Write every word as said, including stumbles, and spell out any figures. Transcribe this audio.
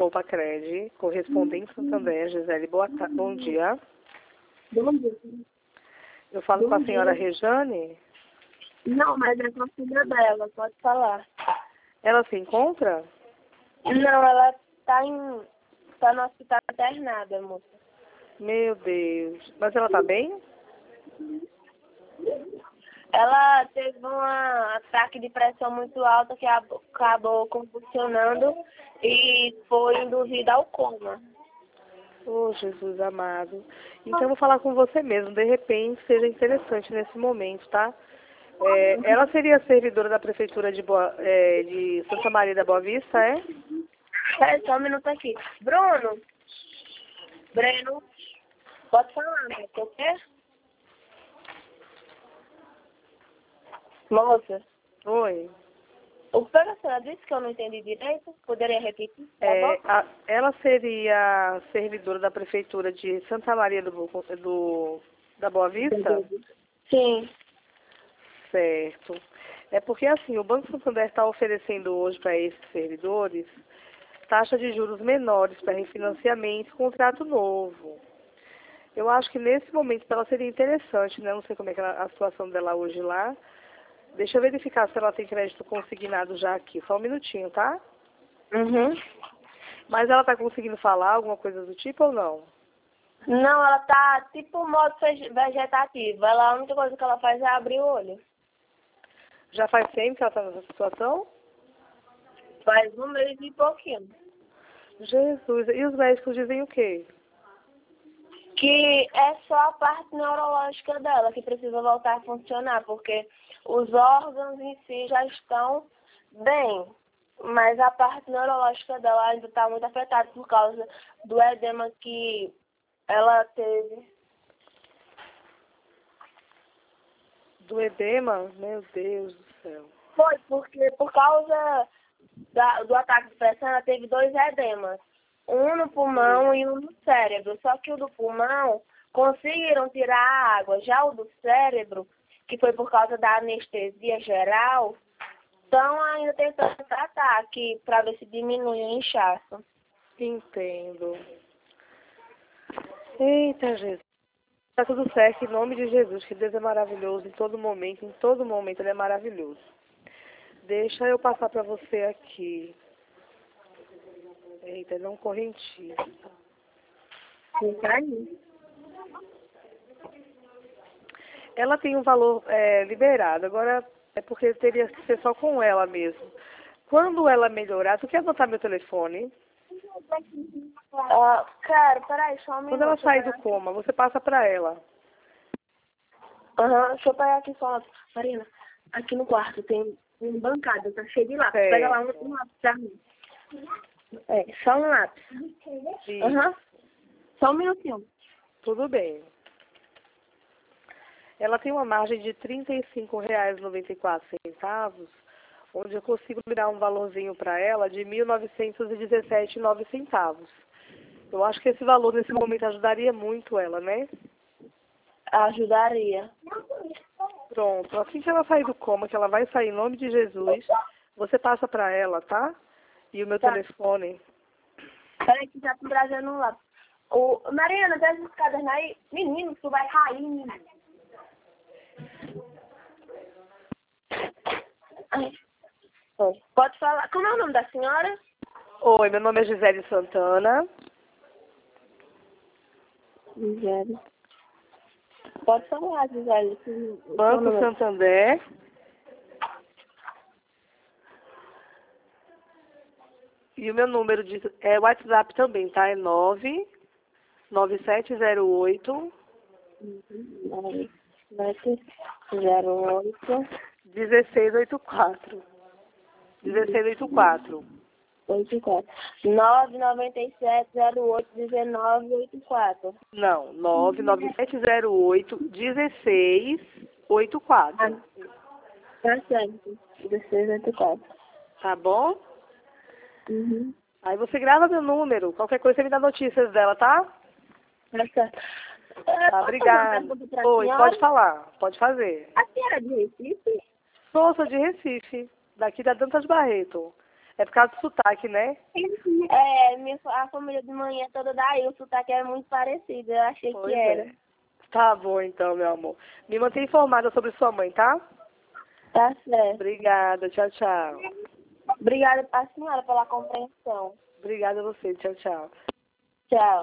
Alô, Pacred, correspondente Santander, Gisele, boa tarde, bom dia. Bom dia. Eu falo Bom com a senhora dia. Rejane. Não, mas é com a filha dela, pode falar. Ela se encontra? Não, ela tá em. tá no hospital internada, moça. Meu Deus. Mas ela tá bem? Ela teve um ataque de pressão muito alta que ab- acabou convulsionando e foi induzida ao coma. Oh, Jesus amado. Então eu vou falar com você mesmo. De repente seja interessante nesse momento, tá? É, ela seria servidora da Prefeitura de, Boa, é, de Santa Maria da Boa Vista, é? Espera só um minuto aqui. Bruno? Breno? Pode falar, né? Quer o quê? Moça, Oi. o que a senhora disse que eu não entendi direito? Poderia repetir, tá É, bom? a- ela seria servidora da Prefeitura de Santa Maria do, Bo- do, da Boa Vista? Sim. Certo. É porque assim, o Banco Santander está oferecendo hoje para esses servidores taxa de juros menores para refinanciamento e contrato novo. Eu acho que nesse momento para ela seria interessante, né? Não sei como é que ela- a situação dela hoje lá. Deixa eu verificar se ela tem crédito consignado já aqui. Só um minutinho, tá? Uhum. Mas ela está conseguindo falar alguma coisa do tipo ou não? Não, ela tá tipo modo vege- vegetativo. Ela, a única coisa que ela faz é abrir o olho. Já faz tempo que ela está nessa situação? Faz um mês e pouquinho. Jesus. E os médicos dizem o quê? Que é só a parte neurológica dela que precisa voltar a funcionar, porque os órgãos em si já estão bem, mas a parte neurológica dela ainda está muito afetada por causa do edema que ela teve. Do edema? Meu Deus do céu. Foi porque por causa da- do ataque de pressão ela teve dois edemas, um no pulmão e um no cérebro. Só que o do pulmão conseguiram tirar a água. Já o do cérebro, que foi por causa da anestesia geral, estão ainda tentando tratar aqui para ver se diminui o inchaço. Entendo. Eita, Jesus. Tá tudo certo, em nome de Jesus, que Deus é maravilhoso em todo momento, em todo momento Ele é maravilhoso. Deixa eu passar para você aqui. Eita, não correntista. Fica aí. Ela tem um valor é, liberado, agora é porque teria que ser só com ela mesmo. Quando ela melhorar, tu quer anotar meu telefone? Ah, cara, peraí, só um minuto. Quando ela sair do coma, você passa para ela. Aham, deixa eu pegar aqui só. Marina, aqui no quarto tem uma bancada, tá cheio de lápis. É. Pega lá um, um lápis pra mim. É, só um lápis. Sim, Aham. Só um minutinho. tudo bem. Ela tem uma margem de trinta e cinco reais e noventa e quatro centavos, onde eu consigo virar um valorzinho para ela de mil novecentos e dezessete reais e nove centavos. Eu acho que esse valor nesse momento ajudaria muito ela, né? Ajudaria. Pronto, assim que ela sair do coma, que ela vai sair em nome de Jesus, você passa para ela, tá? E o meu Tá. telefone. Peraí que já tô trazendo um lápis. Ô, Mariana, traz esse caderno aí. Menino, tu vai cair, menino. Ai. Oi. Pode falar. Como é o nome da senhora? Oi, meu nome é Gisele Santana. Gisele. Pode falar, Gisele. Banco Santander. E o meu número de é WhatsApp também, tá? É nove nove sete zero oito sete zero oito dezesseis oitenta e quatro. dezesseis oitenta e quatro. oito quatro nove nove sete zero oito um nove oito quatro. Não, nove nove sete zero oito dezesseis oitenta e quatro. Tá certo. dezesseis oitenta e quatro. Tá bom? Uhum. Aí você grava meu número. Qualquer coisa você me dá notícias dela, tá? Tá certo. Tá, obrigada. Oi, pode falar. Pode fazer. A senhora é de Recife? Sou, sou de Recife, daqui da Dantas Barreto. É por causa do sotaque, né? É, minha, a família de manhã é toda daí, o sotaque é muito parecido, eu achei Pois que era. é. Tá bom então, meu amor. Me mantenha informada sobre sua mãe, tá? Tá certo. Obrigada, tchau, tchau. Obrigada a senhora pela compreensão. Obrigada a você, tchau, tchau. Tchau.